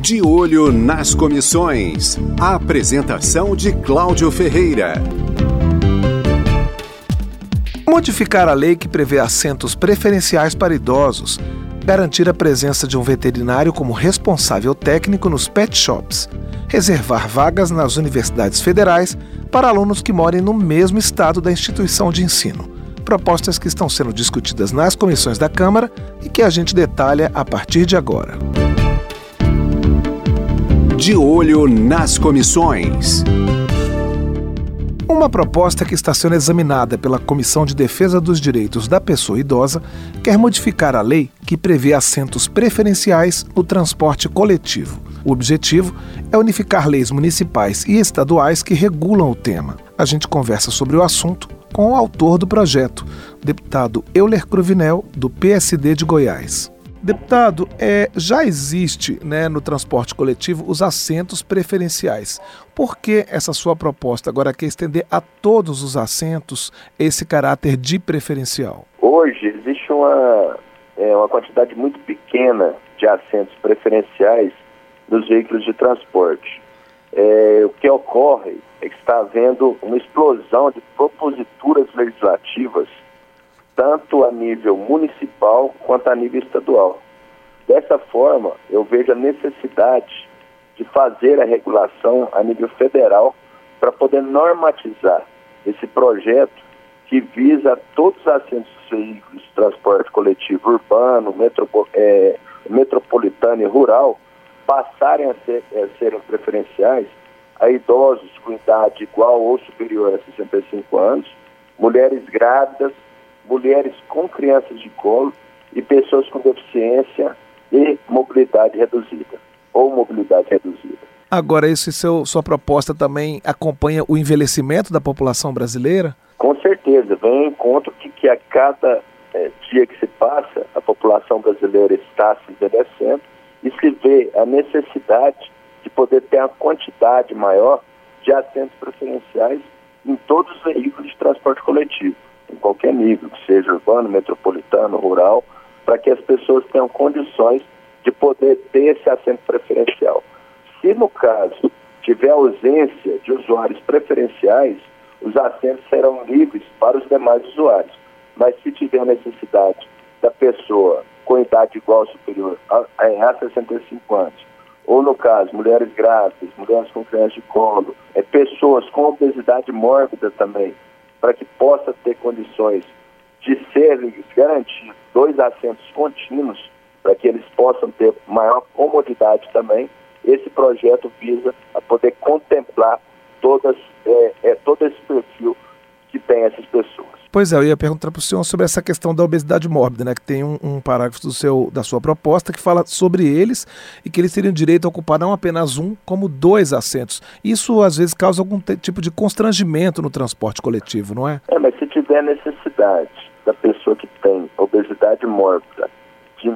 De olho nas comissões. A apresentação de Cláudio Ferreira. Modificar a lei que prevê assentos preferenciais para idosos, garantir a presença de um veterinário como responsável técnico nos pet shops, reservar vagas nas universidades federais para alunos que morem no mesmo estado da instituição de ensino. Propostas que estão sendo discutidas nas comissões da Câmara e que a gente detalha a partir de agora. De olho nas comissões. Uma proposta que está sendo examinada pela Comissão de Defesa dos Direitos da Pessoa Idosa quer modificar a lei que prevê assentos preferenciais no transporte coletivo. O objetivo é unificar leis municipais e estaduais que regulam o tema. A gente conversa sobre o assunto com o autor do projeto, o deputado Euler Cruvinel, do PSD de Goiás. Deputado, já existe, no transporte coletivo os assentos preferenciais. Por que essa sua proposta agora quer estender a todos os assentos esse caráter de preferencial? Hoje existe uma quantidade muito pequena de assentos preferenciais nos veículos de transporte. O que ocorre é que está havendo uma explosão de proposituras legislativas tanto a nível municipal quanto a nível estadual. Dessa forma, eu vejo a necessidade de fazer a regulação a nível federal para poder normatizar esse projeto que visa todos os assentos dos veículos de transporte coletivo urbano, metropolitano e rural passarem a serem preferenciais a idosos com idade igual ou superior a 65 anos, mulheres grávidas, mulheres com crianças de colo e pessoas com deficiência e mobilidade reduzida, ou mobilidade reduzida. Agora, sua proposta também acompanha o envelhecimento da população brasileira? Com certeza, vem em conta que a cada dia que se passa, a população brasileira está se envelhecendo e se vê a necessidade de poder ter uma quantidade maior de assentos preferenciais em todos os veículos de transporte coletivo, em qualquer nível, que seja urbano, metropolitano, rural, para que as pessoas tenham condições de poder ter esse assento preferencial. Se, no caso, tiver ausência de usuários preferenciais, os assentos serão livres para os demais usuários. Mas se tiver necessidade da pessoa com idade igual ou superior a 65 anos, ou, no caso, mulheres grávidas, mulheres com crianças de colo, pessoas com obesidade mórbida também, para que possa ter condições de serem garantidos 2 assentos contínuos, para que eles possam ter maior comodidade também, esse projeto visa a poder contemplar todo esse perfil que tem essas pessoas. Pois é, eu ia perguntar para o senhor sobre essa questão da obesidade mórbida, que tem um parágrafo da sua proposta que fala sobre eles e que eles teriam direito a ocupar não apenas um, como 2 assentos. Isso, às vezes, causa algum tipo de constrangimento no transporte coletivo, não é? Mas se tiver necessidade da pessoa que tem obesidade mórbida de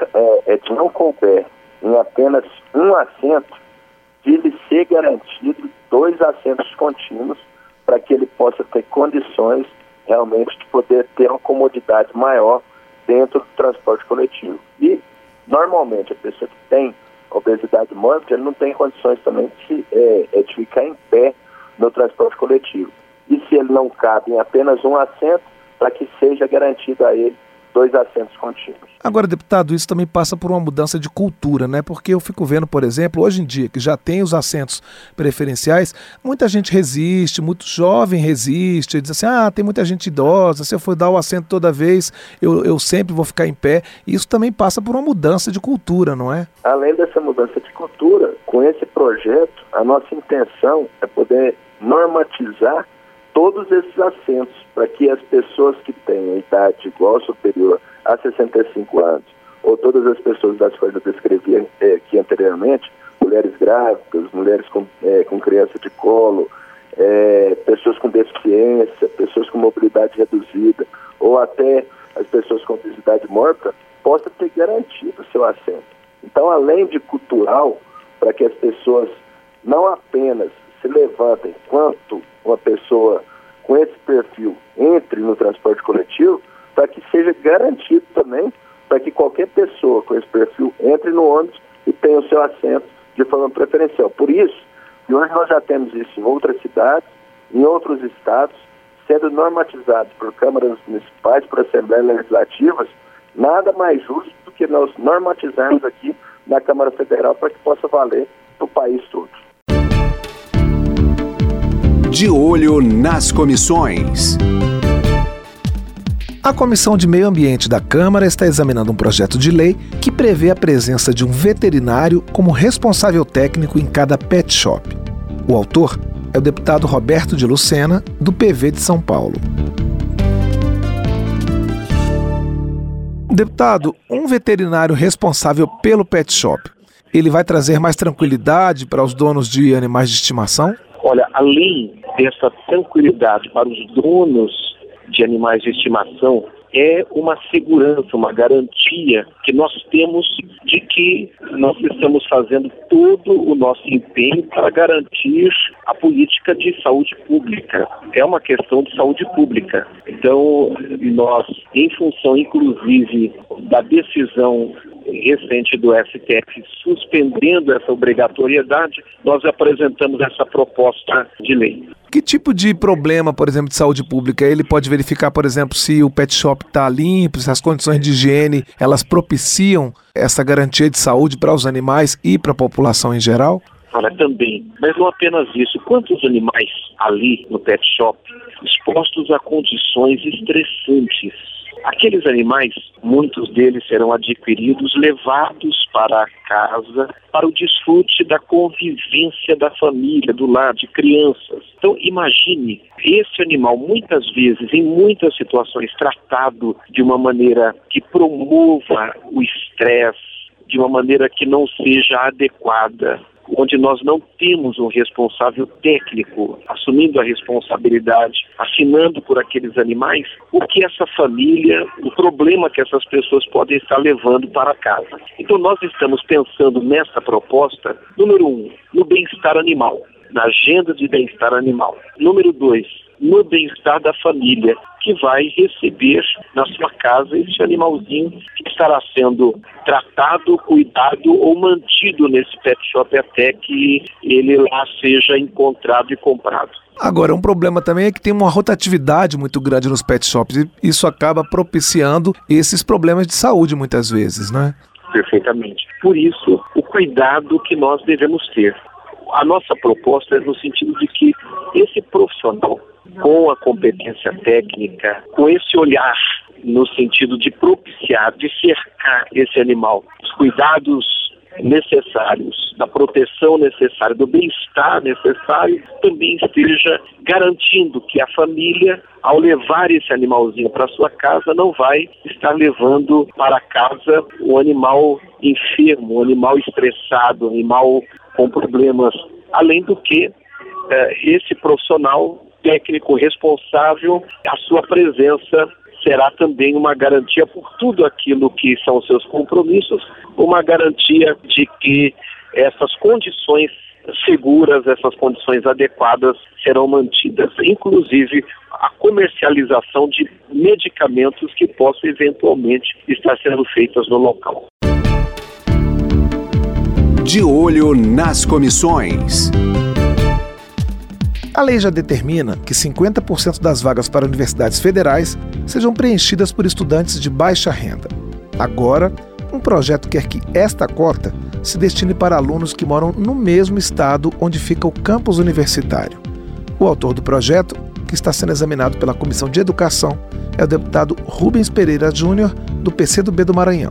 não couber em apenas um assento, de lhe ser garantido 2 assentos contínuos para que ele possa ter condições realmente de poder ter uma comodidade maior dentro do transporte coletivo. E, normalmente, a pessoa que tem obesidade mórbida, ele não tem condições também de ficar em pé no transporte coletivo. E se ele não cabe em apenas um assento, para que seja garantido a ele 2 assentos contínuos. Agora, deputado, isso também passa por uma mudança de cultura, Porque eu fico vendo, por exemplo, hoje em dia, que já tem os assentos preferenciais, muita gente resiste, muito jovem resiste, diz assim, tem muita gente idosa, se eu for dar o assento toda vez, eu sempre vou ficar em pé. Isso também passa por uma mudança de cultura, não é? Além dessa mudança de cultura, com esse projeto, a nossa intenção é poder normatizar todos esses assentos, para que as pessoas que têm idade igual ou superior a 65 anos, ou todas as pessoas das quais eu descrevi aqui anteriormente, mulheres grávidas, mulheres com criança de colo, pessoas com deficiência, pessoas com mobilidade reduzida, ou até as pessoas com obesidade mórbida, possam ter garantido o seu assento. Então, além de cultural, para que as pessoas não apenas se levantem quanto uma pessoa com esse perfil entre no transporte coletivo, para que seja garantido também, para que qualquer pessoa com esse perfil entre no ônibus e tenha o seu assento sistema preferencial. Por isso, que hoje nós já temos isso em outras cidades, em outros estados, sendo normatizados por câmaras municipais, por assembleias legislativas. Nada mais justo do que nós normatizarmos aqui na Câmara Federal para que possa valer para o país todo. De olho nas comissões. A Comissão de Meio Ambiente da Câmara está examinando um projeto de lei que prevê a presença de um veterinário como responsável técnico em cada pet shop. O autor é o deputado Roberto de Lucena, do PV de São Paulo. Deputado, um veterinário responsável pelo pet shop, ele vai trazer mais tranquilidade para os donos de animais de estimação? Olha, além dessa tranquilidade para os donos de animais de estimação, é uma segurança, uma garantia que nós temos de que nós estamos fazendo todo o nosso empenho para garantir a política de saúde pública. É uma questão de saúde pública. Então, nós, em função, inclusive, da decisão recente do STF suspendendo essa obrigatoriedade, nós apresentamos essa proposta de lei. Que tipo de problema, por exemplo, de saúde pública? Ele pode verificar, por exemplo, se o pet shop está limpo, se as condições de higiene, elas propiciam essa garantia de saúde para os animais e para a população em geral? Olha, também, mas não apenas isso. Quantos animais ali no pet shop expostos a condições estressantes? Aqueles animais, muitos deles serão adquiridos, levados para a casa, para o desfrute da convivência da família, do lar, de crianças. Então, imagine esse animal, muitas vezes, em muitas situações, tratado de uma maneira que promova o estresse, de uma maneira que não seja adequada, onde nós não temos um responsável técnico assumindo a responsabilidade, assinando por aqueles animais, o que essa família, o problema que essas pessoas podem estar levando para casa. Então nós estamos pensando nessa proposta, número 1, no bem-estar animal, na agenda de bem-estar animal. Número 2, no bem-estar da família, que vai receber na sua casa esse animalzinho que estará sendo tratado, cuidado ou mantido nesse pet shop até que ele lá seja encontrado e comprado. Agora, um problema também é que tem uma rotatividade muito grande nos pet shops e isso acaba propiciando esses problemas de saúde muitas vezes, né? Perfeitamente. Por isso, o cuidado que nós devemos ter. A nossa proposta é no sentido de que esse profissional, com a competência técnica, com esse olhar no sentido de propiciar, de cercar esse animal, os cuidados necessários, da proteção necessária, do bem-estar necessário, também esteja garantindo que a família, ao levar esse animalzinho para sua casa, não vai estar levando para casa um animal enfermo, um animal estressado, um animal com problemas. Além do que, esse profissional técnico responsável, a sua presença será também uma garantia por tudo aquilo que são seus compromissos, uma garantia de que essas condições seguras, essas condições adequadas serão mantidas, inclusive a comercialização de medicamentos que possam eventualmente estar sendo feitas no local. De olho nas comissões. A lei já determina que 50% das vagas para universidades federais sejam preenchidas por estudantes de baixa renda. Agora, um projeto quer que esta cota se destine para alunos que moram no mesmo estado onde fica o campus universitário. O autor do projeto, que está sendo examinado pela Comissão de Educação, é o deputado Rubens Pereira Júnior, do PCdoB do Maranhão.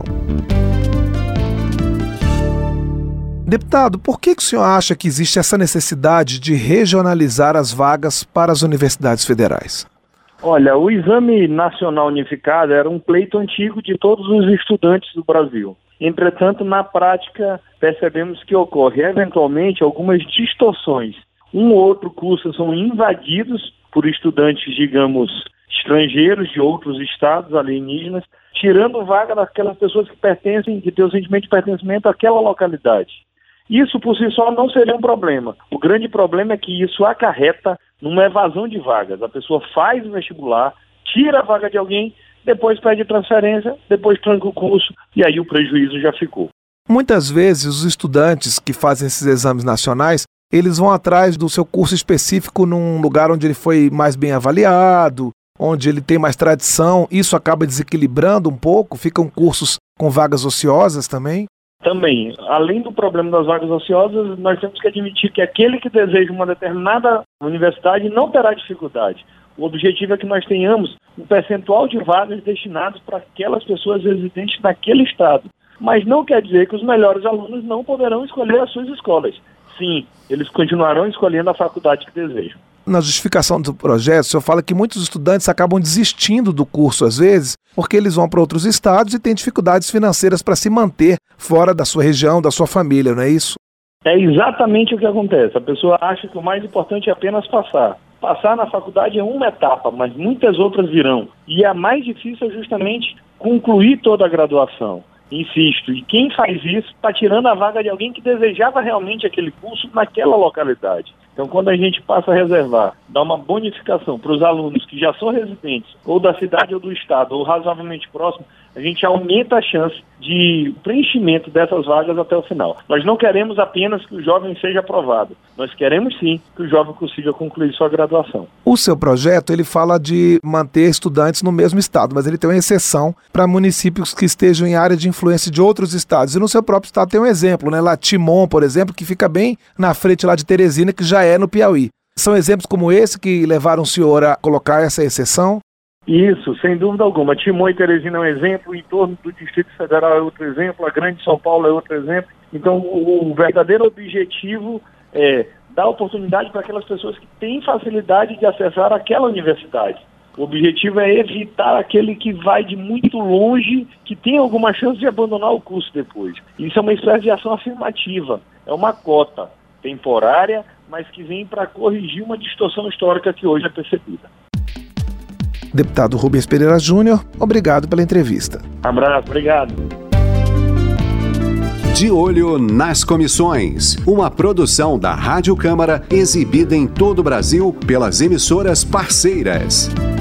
Deputado, por que o senhor acha que existe essa necessidade de regionalizar as vagas para as universidades federais? Olha, o Exame Nacional Unificado era um pleito antigo de todos os estudantes do Brasil. Entretanto, na prática, percebemos que ocorre eventualmente algumas distorções. Um ou outro curso são invadidos por estudantes, digamos, estrangeiros de outros estados alienígenas, tirando vaga daquelas pessoas que pertencem, que têm o sentimento de pertencimento àquela localidade. Isso por si só não seria um problema. O grande problema é que isso acarreta numa evasão de vagas. A pessoa faz o vestibular, tira a vaga de alguém, depois pede transferência, depois tranca o curso e aí o prejuízo já ficou. Muitas vezes os estudantes que fazem esses exames nacionais, eles vão atrás do seu curso específico num lugar onde ele foi mais bem avaliado, onde ele tem mais tradição. Isso acaba desequilibrando um pouco, ficam cursos com vagas ociosas também? Também, além do problema das vagas ociosas, nós temos que admitir que aquele que deseja uma determinada universidade não terá dificuldade. O objetivo é que nós tenhamos um percentual de vagas destinadas para aquelas pessoas residentes naquele estado. Mas não quer dizer que os melhores alunos não poderão escolher as suas escolas. Sim, eles continuarão escolhendo a faculdade que desejam. Na justificação do projeto, o senhor fala que muitos estudantes acabam desistindo do curso às vezes, porque eles vão para outros estados e têm dificuldades financeiras para se manter fora da sua região, da sua família, não é isso? É exatamente o que acontece. A pessoa acha que o mais importante é apenas passar. Passar na faculdade é uma etapa, mas muitas outras virão. E a mais difícil é justamente concluir toda a graduação. Insisto, e quem faz isso está tirando a vaga de alguém que desejava realmente aquele curso naquela localidade. Então, quando a gente passa a reservar, dar uma bonificação para os alunos que já são residentes, ou da cidade ou do estado, ou razoavelmente próximo, a gente aumenta a chance de preenchimento dessas vagas até o final. Nós não queremos apenas que o jovem seja aprovado. Nós queremos sim que o jovem consiga concluir sua graduação. O seu projeto, ele fala de manter estudantes no mesmo estado, mas ele tem uma exceção para municípios que estejam em área de influência de outros estados. E no seu próprio estado tem um exemplo, né? Lá Timon, por exemplo, que fica bem na frente lá de Teresina, que já é no Piauí. São exemplos como esse que levaram o senhor a colocar essa exceção? Isso, sem dúvida alguma. Timon e Teresina é um exemplo, o entorno do Distrito Federal é outro exemplo, a Grande São Paulo é outro exemplo. Então, o verdadeiro objetivo é dar oportunidade para aquelas pessoas que têm facilidade de acessar aquela universidade. O objetivo é evitar aquele que vai de muito longe, que tem alguma chance de abandonar o curso depois. Isso é uma espécie de ação afirmativa, é uma cota temporária, mas que vem para corrigir uma distorção histórica que hoje é percebida. Deputado Rubens Pereira Júnior, obrigado pela entrevista. Abraço, obrigado. De Olho nas Comissões, uma produção da Rádio Câmara exibida em todo o Brasil pelas emissoras parceiras.